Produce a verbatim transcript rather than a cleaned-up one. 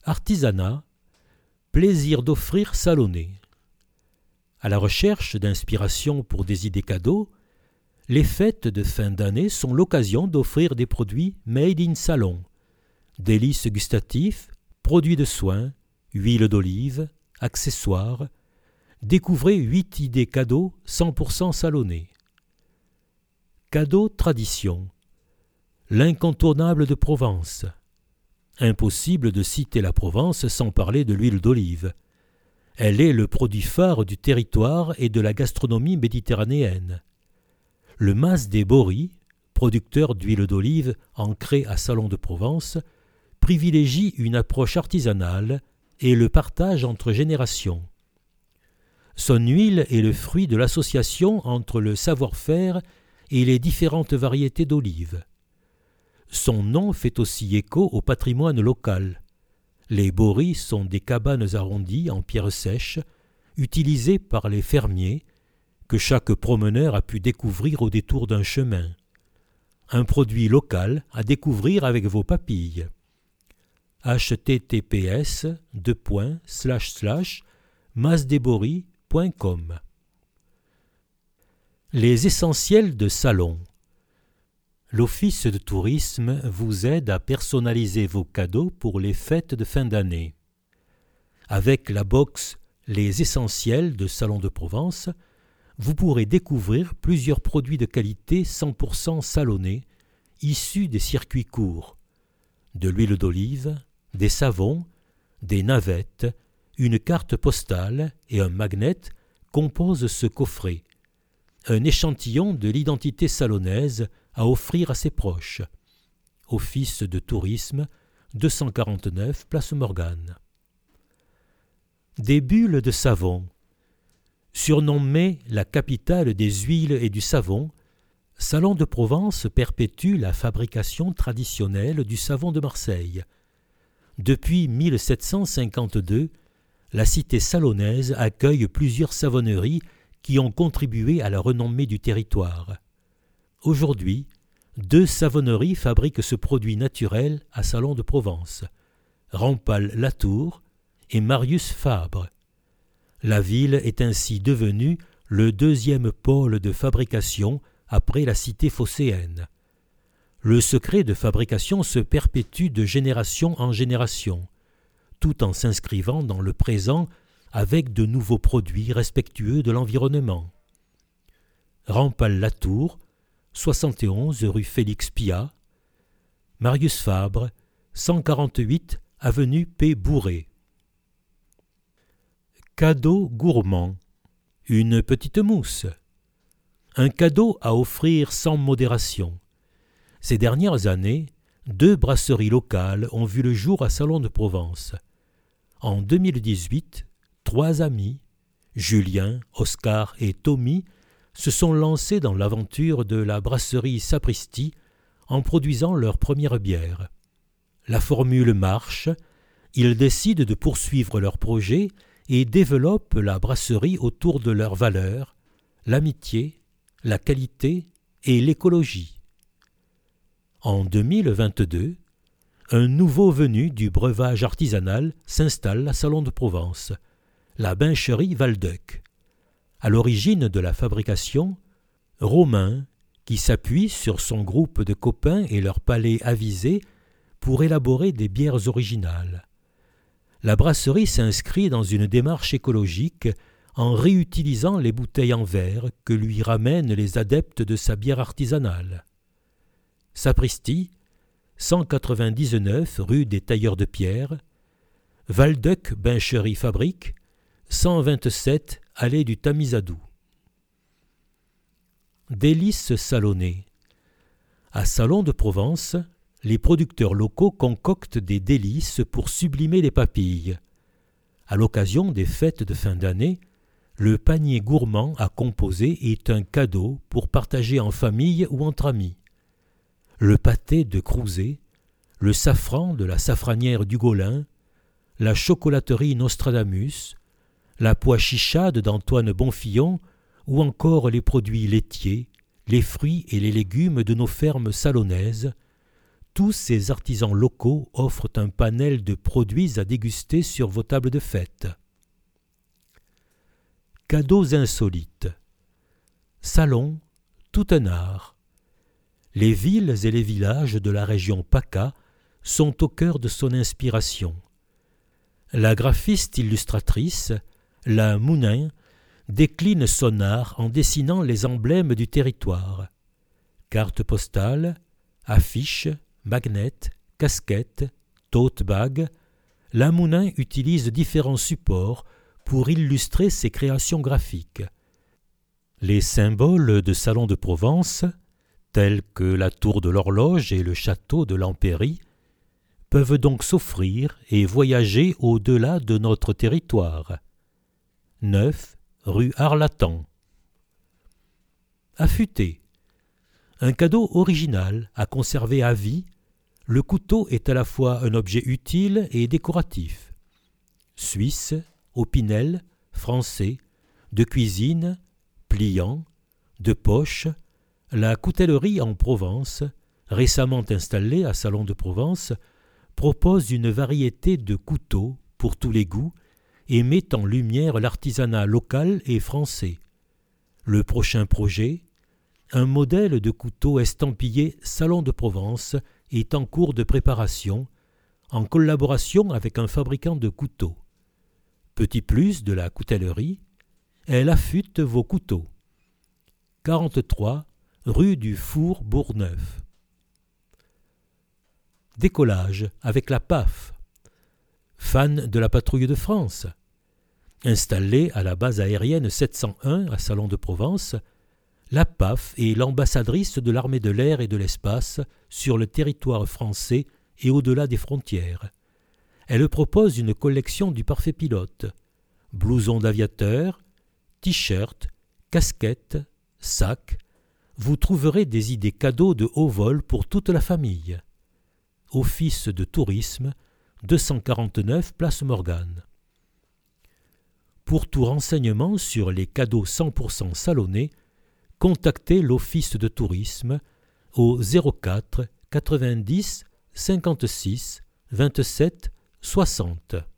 Artisanat, plaisir d'offrir salonné. À la recherche d'inspiration pour des idées cadeaux, les fêtes de fin d'année sont l'occasion d'offrir des produits made in salon, délices gustatifs, produits de soins, huile d'olive, accessoires. Découvrez huit idées cadeaux cent pour cent salonnés. Cadeau tradition. L'incontournable de Provence. Impossible de citer la Provence sans parler de l'huile d'olive. Elle est le produit phare du territoire et de la gastronomie méditerranéenne. Le Mas des Boris, producteur d'huile d'olive ancré à Salon de Provence, privilégie une approche artisanale et le partage entre générations. Son huile est le fruit de l'association entre le savoir-faire et les différentes variétés d'olives. Son nom fait aussi écho au patrimoine local. Les boris sont des cabanes arrondies en pierre sèche, utilisées par les fermiers, que chaque promeneur a pu découvrir au détour d'un chemin. Un produit local à découvrir avec vos papilles. h t t p s deux points slash slash masdesboris point com. Les essentiels de salon. L'Office de tourisme vous aide à personnaliser vos cadeaux pour les fêtes de fin d'année. Avec la box Les essentiels de Salon de Provence, vous pourrez découvrir plusieurs produits de qualité cent pour cent salonnés, issus des circuits courts. De l'huile d'olive, des savons, des navettes, une carte postale et un magnet composent ce coffret. Un échantillon de l'identité salonnaise à offrir à ses proches. Office de tourisme, deux cent quarante-neuf, place Morgane. Des bulles de savon. Surnommée la capitale des huiles et du savon, Salon de Provence perpétue la fabrication traditionnelle du savon de Marseille. Depuis mille sept cent cinquante-deux, la cité salonnaise accueille plusieurs savonneries qui ont contribué à la renommée du territoire. Aujourd'hui, deux savonneries fabriquent ce produit naturel à Salon de Provence, Rampal-Latour et Marius Fabre. La ville est ainsi devenue le deuxième pôle de fabrication après la cité phocéenne. Le secret de fabrication se perpétue de génération en génération, tout en s'inscrivant dans le présent avec de nouveaux produits respectueux de l'environnement. Rampal-Latour, soixante et onze rue Félix Piat, Marius Fabre, cent quarante-huit avenue P. Bourré. Cadeau gourmand. Une petite mousse. Un cadeau à offrir sans modération. Ces dernières années, deux brasseries locales ont vu le jour à Salon de Provence. En deux mille dix-huit, trois amis, Julien, Oscar et Tommy, se sont lancés dans l'aventure de la brasserie Sapristi en produisant leur première bière. La formule marche, ils décident de poursuivre leur projet et développent la brasserie autour de leurs valeurs, l'amitié, la qualité et l'écologie. En deux mille vingt-deux, un nouveau venu du breuvage artisanal s'installe à Salon de Provence, la Bincherie Valdeuk. À l'origine de la fabrication, Romain, qui s'appuie sur son groupe de copains et leur palais avisé pour élaborer des bières originales. La brasserie s'inscrit dans une démarche écologique en réutilisant les bouteilles en verre que lui ramènent les adeptes de sa bière artisanale. Sapristi, cent quatre-vingt-dix-neuf rue des Tailleurs de Pierre, Valdeuk Bincherie Fabrique, cent vingt-sept allée du Tamizadou. Délices salonnées. À Salon de Provence, les producteurs locaux concoctent des délices pour sublimer les papilles. À l'occasion des fêtes de fin d'année, le panier gourmand à composer est un cadeau pour partager en famille ou entre amis. Le pâté de Crouzet, le safran de la safranière du Gaulin, la chocolaterie Nostradamus, la pois chichade d'Antoine Bonfillon ou encore les produits laitiers, les fruits et les légumes de nos fermes salonnaises, tous ces artisans locaux offrent un panel de produits à déguster sur vos tables de fête. Cadeaux insolites. Salon, tout un art. Les villes et les villages de la région PACA sont au cœur de son inspiration. La graphiste illustratrice, la Mounin, décline son art en dessinant les emblèmes du territoire. Cartes postales, affiches, magnets, casquettes, tote bags, la Mounin utilise différents supports pour illustrer ses créations graphiques. Les symboles de salon de Provence, tels que la tour de l'horloge et le château de l'Empéry, peuvent donc s'offrir et voyager au-delà de notre territoire. neuf rue Arlatan. Affûté. Un cadeau original à conserver à vie, le couteau est à la fois un objet utile et décoratif. Suisse, Opinel, français, de cuisine, pliant, de poche, la coutellerie en Provence, récemment installée à Salon de Provence, propose une variété de couteaux pour tous les goûts et met en lumière l'artisanat local et français. Le prochain projet, un modèle de couteau estampillé Salon de Provence, est en cours de préparation, en collaboration avec un fabricant de couteaux. Petit plus de la coutellerie, elle affûte vos couteaux. quarante-trois rue du Four Bourgneuf. Décollage avec la P A F. Fan de la patrouille de France. Installée à la base aérienne sept cent un à Salon de Provence, la P A F est l'ambassadrice de l'armée de l'air et de l'espace sur le territoire français et au-delà des frontières. Elle propose une collection du parfait pilote, blousons d'aviateur, t-shirts, casquettes, sacs. Vous trouverez des idées cadeaux de haut vol pour toute la famille. Office de tourisme, deux cent quarante-neuf place Morgane. Pour tout renseignement sur les cadeaux cent pour cent salonnés, contactez l'Office de tourisme au zéro quatre quatre-vingt-dix cinquante-six vingt-sept soixante.